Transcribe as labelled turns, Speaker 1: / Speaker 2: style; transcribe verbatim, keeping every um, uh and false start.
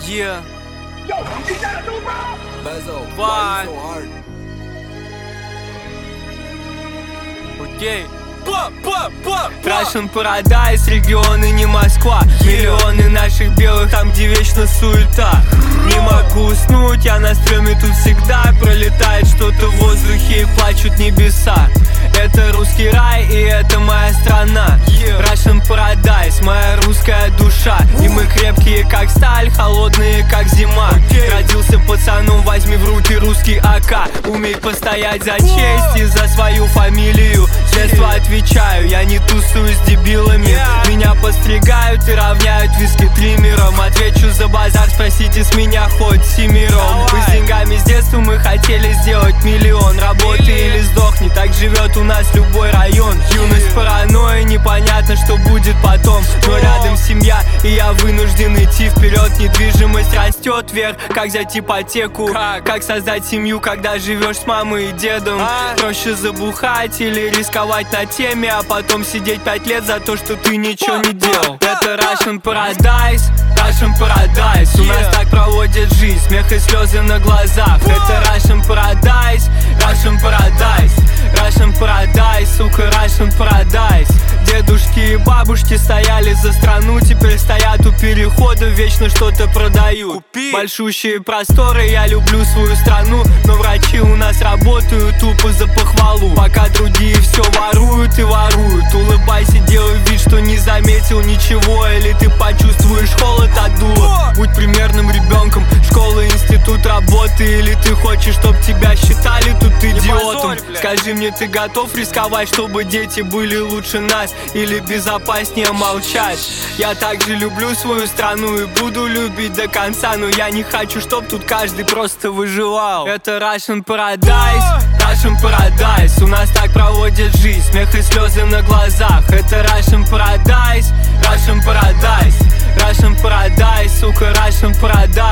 Speaker 1: Yeah.
Speaker 2: Yo, you think that'll do, bro?
Speaker 3: Bezo,
Speaker 1: Why?
Speaker 3: why you so hard?
Speaker 1: Окей. Russian Paradise, регионы не Москва. Миллионы наших белых там, где вечно суета. Не могу уснуть, я на стреме тут всегда. Пролетает что-то в воздухе и плачут небеса. Это русский рай и это моя страна. Russian Paradise, моя русская душа. И мы крепкие как сталь, холодные как зима. Родился пацаном, возьми в руки русский АК. Умей постоять за честь и за свою фамилию. С детства отвечаю, я не тусую с дебилами. Меня постригают и равняют виски триммером. Отвечу за базар, спросите с меня хоть семером. Мы с деньгами с детства, мы хотели сделать миллион. Работай или сдохни, так живет у нас любой район. Юность паранойя, непонятно, что будет потом. Но рядом семья, и я вынужден идти вперед. Недвижимость растет вверх, как взять ипотеку. Как, как создать семью, когда живешь с мамой и дедом. а? Проще забухать или рисковать на теме, а потом сидеть пять лет за то, что ты ничего не делал. Это Russian Paradise, Russian Paradise. У нас так проводят жизнь, смех и слезы на глазах. Это Russian Paradise, Russian Paradise, Russian Paradise, сука, Russian Paradise. Дедушки и бабушки стояли за страну, теперь стоят у перехода, вечно что-то продают. Купи. Большущие просторы, я люблю свою страну, но врачи у нас работают тупо за похвалу. Пока другие все воруют и воруют. Улыбайся, делай вид, что не заметил ничего, или ты почувствуешь холод от дула. Будь примерным ребенком, школа, институт, работы, или ты хочешь, чтоб тебя считали тут идиотом. Скажи мне, ты готов рисковать, чтобы дети были лучше нас, или безопаснее молчать? Я также люблю свою страну и буду любить до конца, но я не хочу, чтоб тут каждый просто выживал. Это Russian Paradise, Russian Paradise. У нас так проводят жизнь, смех и слезы на глазах. Это Russian Paradise, Russian Paradise, Russian Paradise, сука, Russian Paradise.